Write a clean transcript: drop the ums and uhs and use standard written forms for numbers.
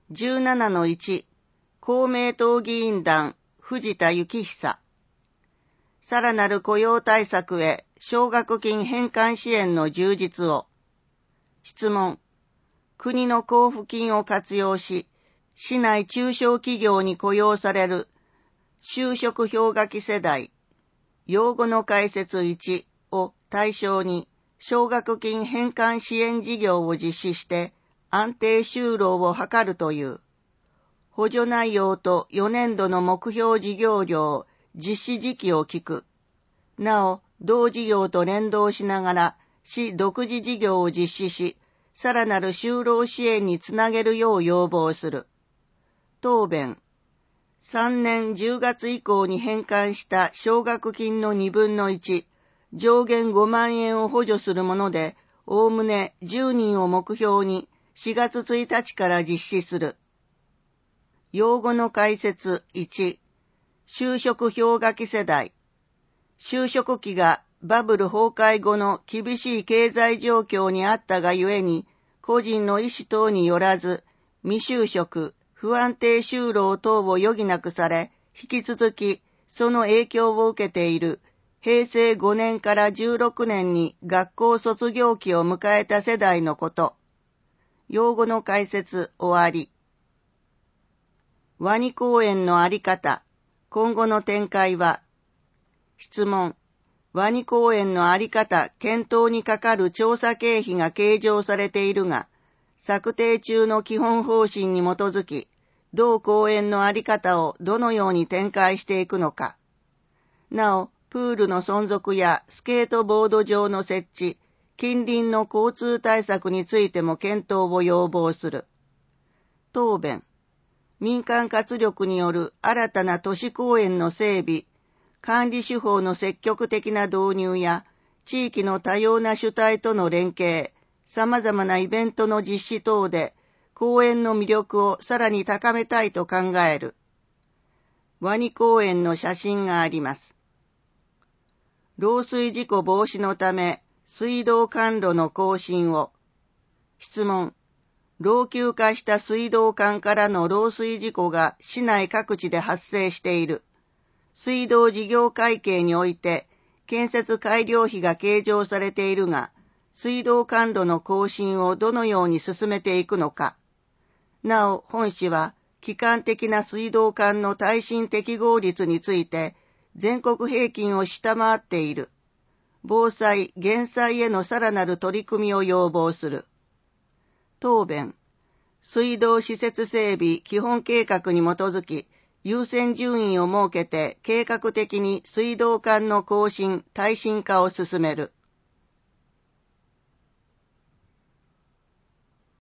17-1 公明党議員団藤田幸久。さらなる雇用対策へ奨学金返還支援の充実を。質問。国の交付金を活用し、市内中小企業に雇用される就職氷河期世代、用語の解説1を対象に奨学金返還支援事業を実施して安定就労を図るという。補助内容と4年度の目標事業量、実施時期を聞く。なお、同事業と連動しながら市独自事業を実施し、さらなる就労支援につなげるよう要望する。答弁。3年10月以降に返還した奨学金の2分の1、上限5万円を補助するもので、おおむね10人を目標に4月1日から実施する。用語の解説1、就職氷河期世代。就職期がバブル崩壊後の厳しい経済状況にあったがゆえに、個人の意思等によらず、未就職、不安定就労等を余儀なくされ、引き続きその影響を受けている平成5年から16年に学校卒業期を迎えた世代のこと。用語の解説終わり。ワニ公園のあり方、今後の展開は。質問。ワニ公園のあり方検討にかかる調査経費が計上されているが、策定中の基本方針に基づき、同公園のあり方をどのように展開していくのか。なお、プールの存続やスケートボード場の設置、近隣の交通対策についても検討を要望する。答弁。民間活力による新たな都市公園の整備、管理手法の積極的な導入や、地域の多様な主体との連携、様々なイベントの実施等で、公園の魅力をさらに高めたいと考える。ワニ公園の写真があります。漏水事故防止のため、水道管路の更新を。質問。老朽化した水道管からの漏水事故が市内各地で発生している。水道事業会計において、建設改良費が計上されているが、水道管路の更新をどのように進めていくのか。なお、本市は、基幹的な水道管の耐震適合率について、全国平均を下回っている。防災・減災へのさらなる取り組みを要望する。答弁。水道施設整備基本計画に基づき、優先順位を設けて計画的に水道管の更新・耐震化を進める。